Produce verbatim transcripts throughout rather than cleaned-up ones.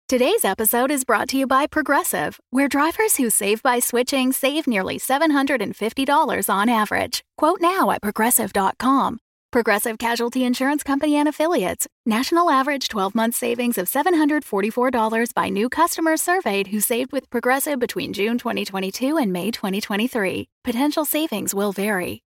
Today's episode is brought to you by Progressive, where drivers who save by switching save nearly seven hundred fifty dollars on average. Quote now at progressive dot com. Progressive Casualty Insurance Company and Affiliates. National average twelve-month savings of seven hundred forty-four dollars by new customers surveyed who saved with Progressive between June twenty twenty-two and May twenty twenty-three. Potential savings will vary.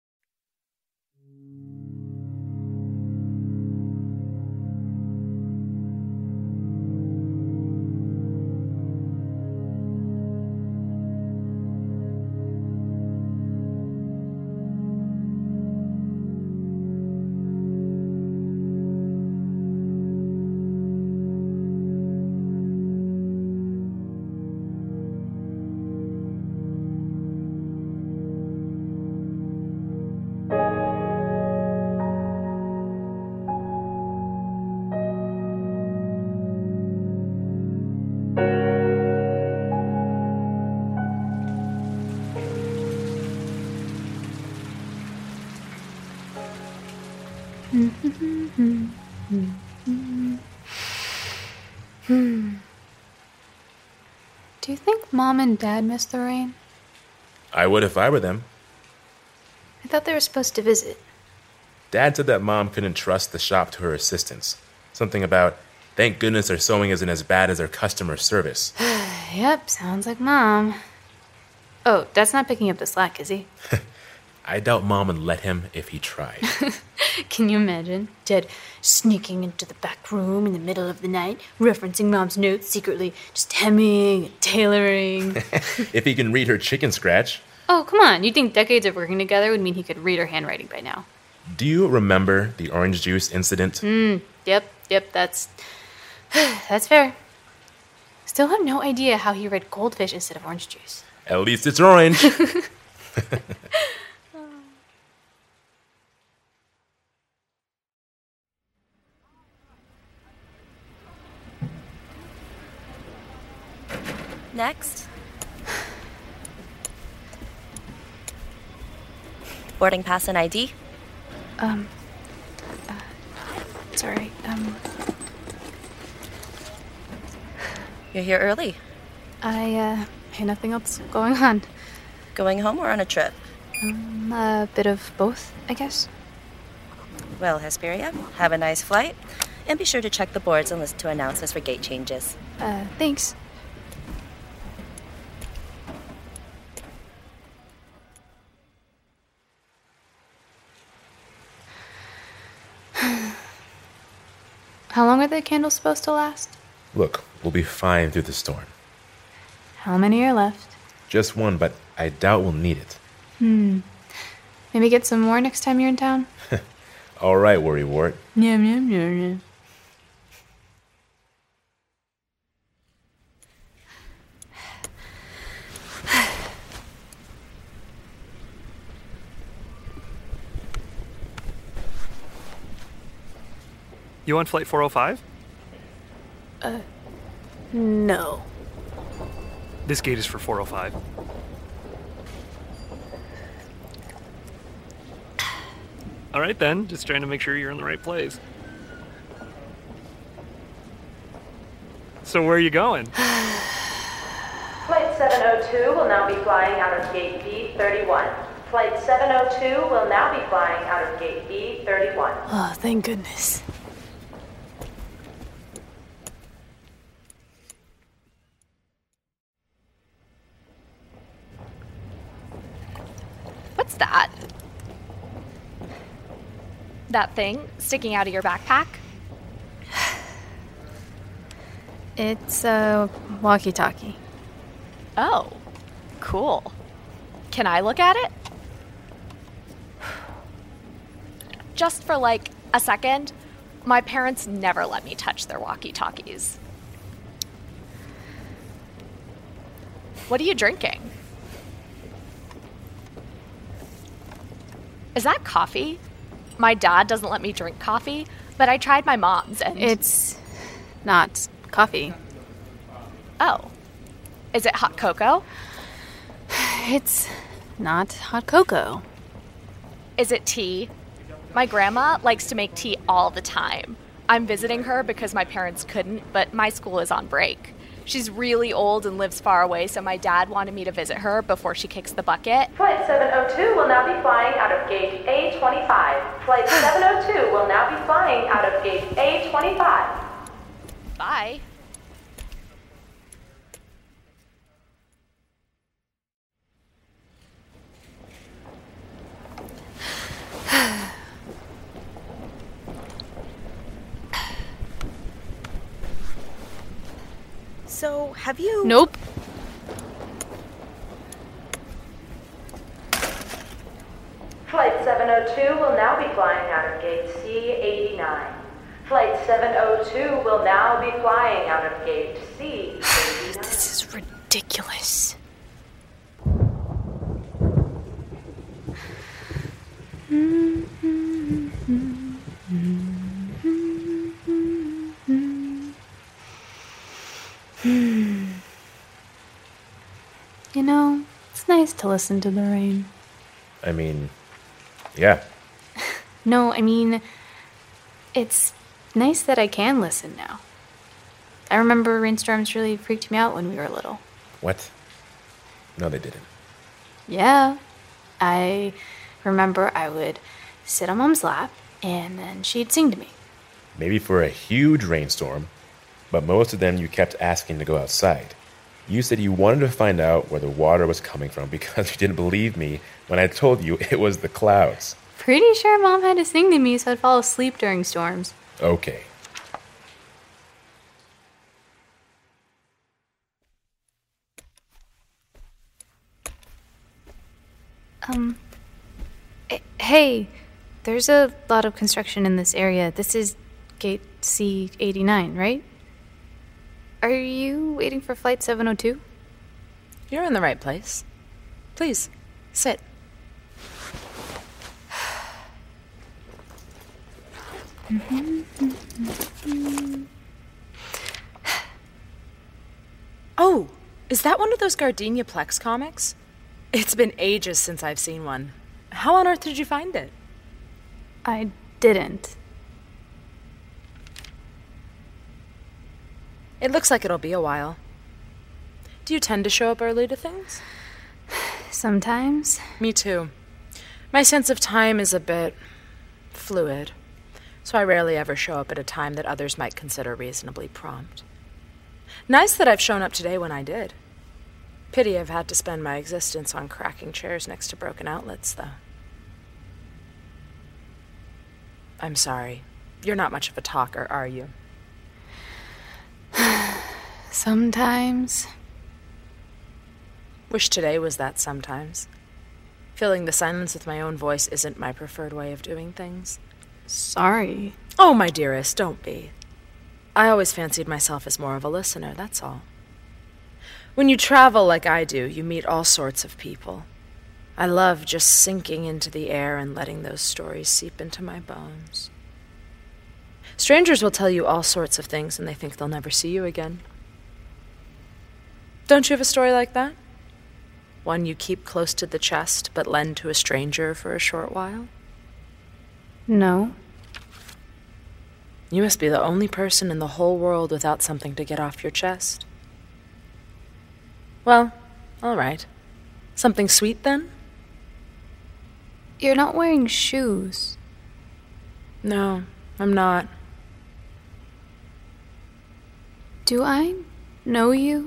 Hmm. Do you think Mom and Dad miss the rain? I would if I were them. I thought they were supposed to visit. Dad said that Mom couldn't trust the shop to her assistants. Something about, thank goodness their sewing isn't as bad as their customer service. Yep, sounds like Mom. Oh, Dad's not picking up the slack, is he? I doubt Mom would let him if he tried. Can you imagine Dad sneaking into the back room in the middle of the night, referencing Mom's notes secretly, just hemming and tailoring? If he can read her chicken scratch. Oh, come on. You'd think decades of working together would mean he could read her handwriting by now. Do you remember the orange juice incident? Hmm, yep, yep, that's... that's fair. Still have no idea how he read goldfish instead of orange juice. At least it's orange. Next. Boarding pass and I D? Um, uh, sorry, um... You're here early. I, uh, had nothing else going on. Going home or on a trip? Um, a bit of both, I guess. Well, Hesperia, have a nice flight. And be sure to check the boards and listen to announcements for gate changes. Uh, thanks. How long are the candles supposed to last? Look, we'll be fine through the storm. How many are left? Just one, but I doubt we'll need it. Hmm. Maybe get some more next time you're in town? All right, Worrywart. Yum, yum, yum, yum. You on flight four oh five? Uh, no. This gate is for four oh five. All right, then. Just trying to make sure you're in the right place. So where are you going? Flight seven oh two will now be flying out of gate B thirty-one. Flight seven oh two will now be flying out of gate B thirty-one. Oh, thank goodness. What's that? That thing sticking out of your backpack? It's a walkie-talkie. Oh, cool. Can I look at it? Just for like a second, my parents never let me touch their walkie-talkies. What are you drinking? Is that coffee? My dad doesn't let me drink coffee, but I tried my mom's and... It's not coffee. Oh. Is it hot cocoa? It's not hot cocoa. Is it tea? My grandma likes to make tea all the time. I'm visiting her because my parents couldn't, but my school is on break. She's really old and lives far away, so my dad wanted me to visit her before she kicks the bucket. Flight seven oh two will now be flying out of gate A twenty-five. Flight seven oh two will now be flying out of gate A twenty-five. Bye. So, have you... Nope. Flight seven oh two will now be flying out of gate C eighty-nine. Flight seven oh two will now be flying out of gate C eighty-nine. This is ridiculous. You know, it's nice to listen to the rain. I mean, yeah. No, I mean, it's nice that I can listen now. I remember rainstorms really freaked me out when we were little. What? No, they didn't. Yeah. I remember I would sit on Mom's lap, and then she'd sing to me. Maybe for a huge rainstorm, but most of them you kept asking to go outside. You said you wanted to find out where the water was coming from because you didn't believe me when I told you it was the clouds. Pretty sure Mom had to sing to me so I'd fall asleep during storms. Okay. Um, eh, hey, there's a lot of construction in this area. This is gate C eighty-nine, right? Are you waiting for flight seven oh two? You're in the right place. Please, sit. Oh, is that one of those Gardenia Plex comics? It's been ages since I've seen one. How on earth did you find it? I didn't. It looks like it'll be a while. Do you tend to show up early to things? Sometimes. Me too. My sense of time is a bit fluid, so I rarely ever show up at a time that others might consider reasonably prompt. Nice that I've shown up today when I did. Pity I've had to spend my existence on cracking chairs next to broken outlets, though. I'm sorry. You're not much of a talker, are you? Sometimes. Wish today was that sometimes. Filling the silence with my own voice isn't my preferred way of doing things. Sorry. Oh, my dearest, don't be. I always fancied myself as more of a listener, that's all. When you travel like I do, you meet all sorts of people. I love just sinking into the air and letting those stories seep into my bones. Strangers will tell you all sorts of things and they think they'll never see you again. Don't you have a story like that? One you keep close to the chest but lend to a stranger for a short while? No. You must be the only person in the whole world without something to get off your chest. Well, all right. Something sweet, then? You're not wearing shoes. No, I'm not. Do I know you?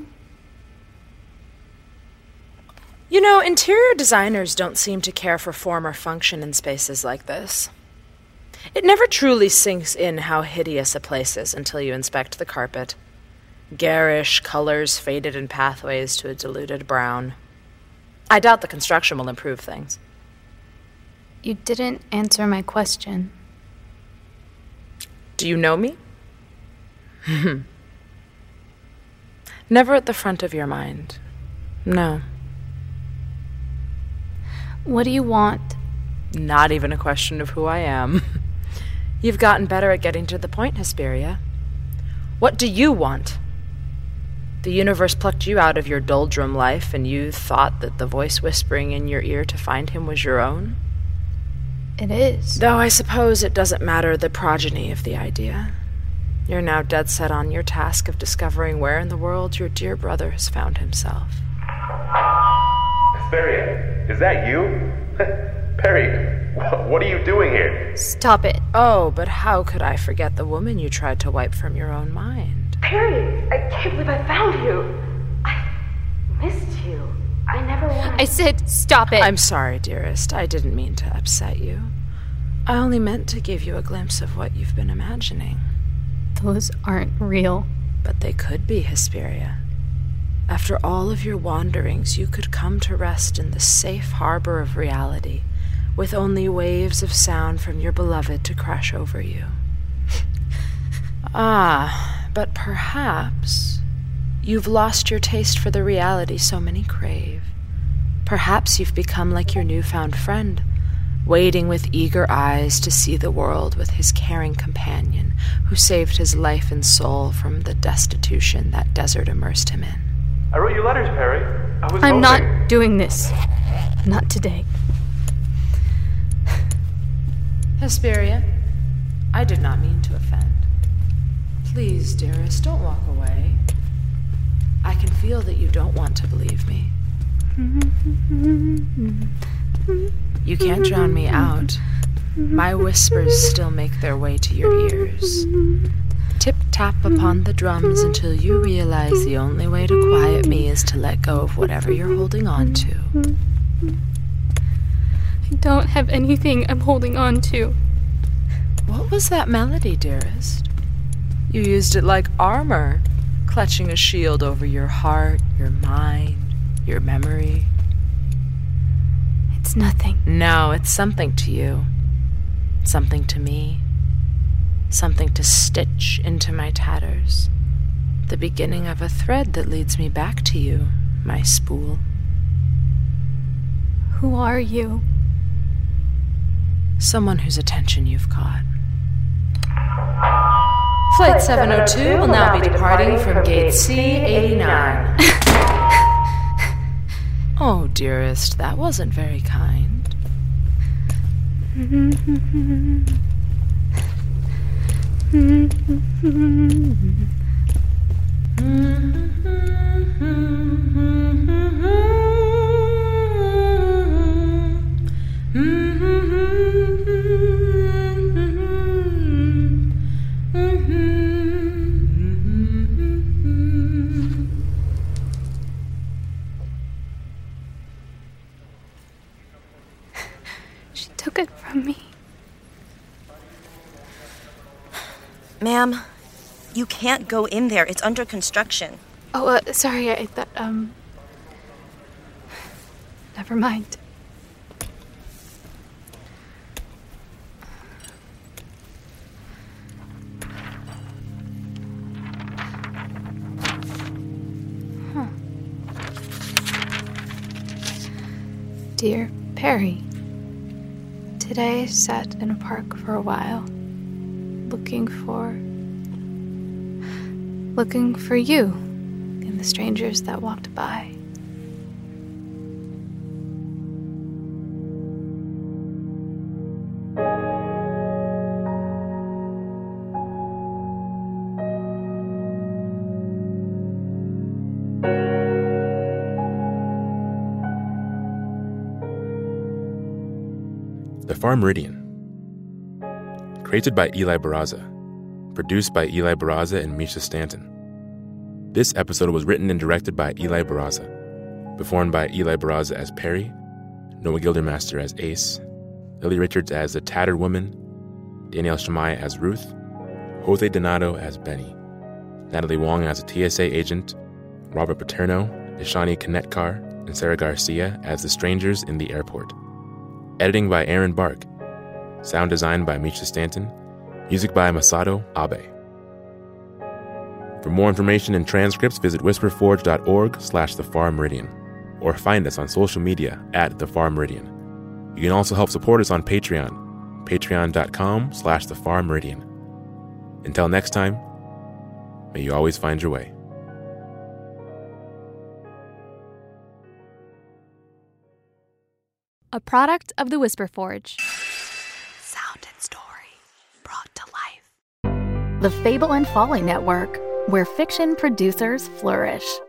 You know, interior designers don't seem to care for form or function in spaces like this. It never truly sinks in how hideous a place is until you inspect the carpet. Garish colors faded in pathways to a diluted brown. I doubt the construction will improve things. You didn't answer my question. Do you know me? Never at the front of your mind. No. What do you want? Not even a question of who I am. You've gotten better at getting to the point, Hesperia. What do you want? The universe plucked you out of your doldrum life, and you thought that the voice whispering in your ear to find him was your own? It is. Though I suppose it doesn't matter the progeny of the idea. You're now dead set on your task of discovering where in the world your dear brother has found himself. Hesperia, is that you? Perry, what are you doing here? Stop it. Oh, but how could I forget the woman you tried to wipe from your own mind? Perry, I can't believe I found you. I missed you. I never wanted... I said stop it. I'm sorry, dearest. I didn't mean to upset you. I only meant to give you a glimpse of what you've been imagining. Those aren't real. But they could be, Hesperia. After all of your wanderings, you could come to rest in the safe harbor of reality, with only waves of sound from your beloved to crash over you. Ah, but perhaps you've lost your taste for the reality so many crave. Perhaps you've become like your newfound friend, waiting with eager eyes to see the world with his caring companion who saved his life and soul from the destitution that desert immersed him in. I wrote you letters, Perry. I was I'm hoping. not doing this. Not today. Hesperia, I did not mean to offend. Please, dearest, don't walk away. I can feel that you don't want to believe me. You can't drown me out. My whispers still make their way to your ears. Tip-tap upon the drums until you realize the only way to quiet me is to let go of whatever you're holding on to. I don't have anything I'm holding on to. What was that melody, dearest? You used it like armor, clutching a shield over your heart, your mind, your memory. It's nothing. No, it's something to you. Something to me. Something to stitch into my tatters. The beginning of a thread that leads me back to you, my spool. Who are you? Someone whose attention you've caught. Flight seven oh two will now be departing from gate C eighty-nine. Oh, dearest, that wasn't very kind. She took it from me. Ma'am, you can't go in there. It's under construction. Oh, uh, sorry, I thought, um... Never mind. Huh. Dear Perry, today I sat in a park for a while, looking for... looking for you and the strangers that walked by. The Far Meridian. Created by Eli Barraza. Produced by Eli Barraza and Misha Stanton. This episode was written and directed by Eli Barraza. Performed by Eli Barraza as Perry, Noah Gildermaster as Ace, Lily Richards as the Tattered Woman, Danielle Shamaya as Ruth, Jose Donato as Benny, Natalie Wong as a T S A agent, Robert Paterno, Ishani Kanetkar, and Sarah Garcia as the strangers in the airport. Editing by Aaron Bark. Sound design by Misha Stanton. Music by Masato Abe. For more information and transcripts, visit whisperforge.org slash the Far Meridian, or find us on social media at the Far Meridian. You can also help support us on Patreon, patreon.com slash the Far Meridian. Until next time, may you always find your way. A product of the Whisper Forge. Sound and story brought to life. The Fable and Folly Network, where fiction producers flourish.